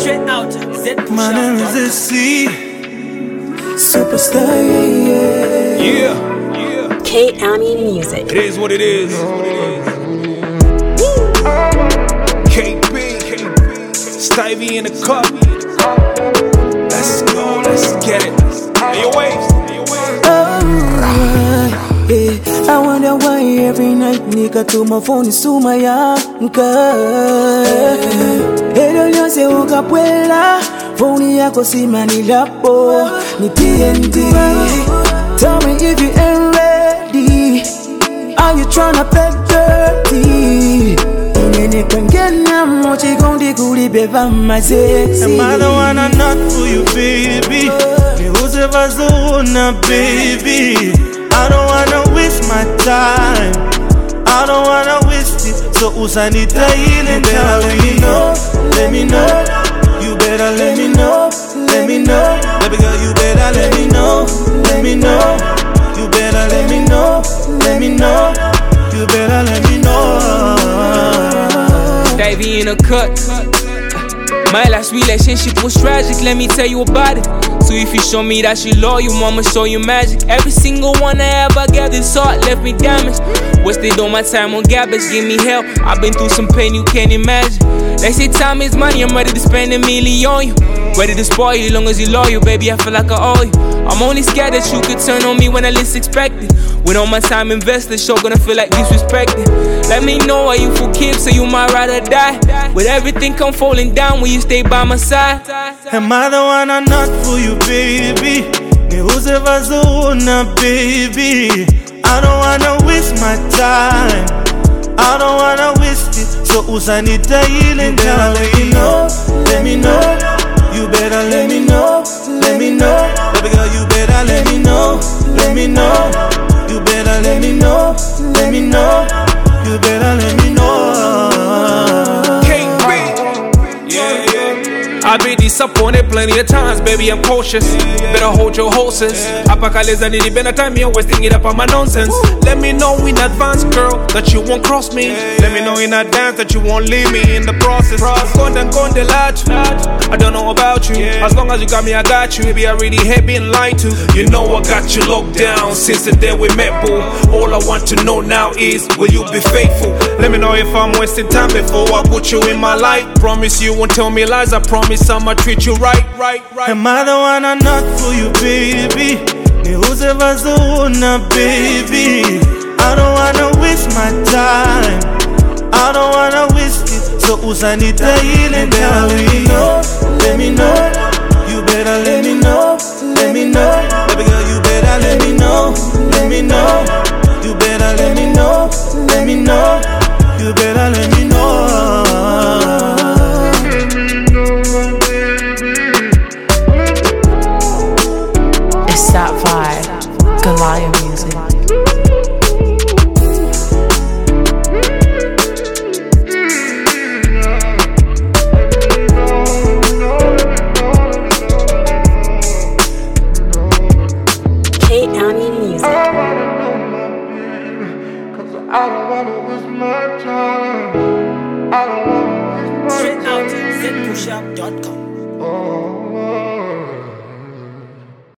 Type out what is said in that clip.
Straight out, My name is Z. Superstar, Yeah. K-Ami Music. It is what it is. KB, Stevie in the cup. Let's go, let's get it. Hey, your waves. I wonder why every night nigga to my phone is suma yanka. Edo nyose ukapwela phone yako simani lapo ni TNT. Tell me if you ain't ready. Are you tryna play dirty? Inene kwengena mochi gondi kuli beba my sexy. Am I the one or not for you, baby? Niuze vazuna, baby. I don't wanna waste my time. I don't wanna waste it. So usanita ile better let me know. Let me know. You better let me know. Let me know. Baby girl, you better let me know. Let me know. You better let me know. Let me know. You better let me know. Davey in a cut. My last relationship was tragic, let me tell you about it. So if you show me that you loyal, I'ma show you magic. Every single one I ever gave this heart left me damaged. Wasted all my time on garbage, give me help. I've been through some pain you can't imagine. They say time is money, I'm ready to spend $1 million on you. Ready to spoil you, long as you loyal, baby, I feel like I owe you. I'm only scared that you could turn on me when I least expect it. When all my time invested, sure gonna feel like disrespected. Let me know why you for keeps, so you might rather die. With everything come falling down when you stay by my side. Am I the one or not for you, baby? Niuze vazuna, baby. I don't wanna waste my time. I don't wanna waste it. So usanita ile better let me know. Let me know. You better let me know. Let me know. Baby girl, you better let me know. Let me know. You better let me know. Let me know. You better let me know. KB. Yeah. I've been disappointed plenty of times, baby, I'm cautious. Better hold your horses. Apakaleza nini bena time, you're wasting it up on my nonsense. Let me know in advance, girl, that you won't cross me. Let me know in advance that you won't leave me in the process. Konde large, I don't know about you. As long as you got me, I got you. Baby, I really hate being lied to. You know I got you locked down since the day we met, boo. All I want to know now is, will you be faithful? Let me know if I'm wasting time before I put you in my life. Promise you won't tell me lies, I promise I'ma treat you right. Am I the one or not for you, baby? Niuze vazuna, baby. I don't wanna waste my time. I don't wanna waste it. So usanita ile better let me know. Let me know. You better let me know. Let me know. Baby girl, you better let me know. Let me know. You better let me know. Let me know. You better let me know. It's that vibe. Goliath Music. K-Ami Music. I don't wanna waste my time. I don't wanna waste my time. straight out, zpushup.com. Oh.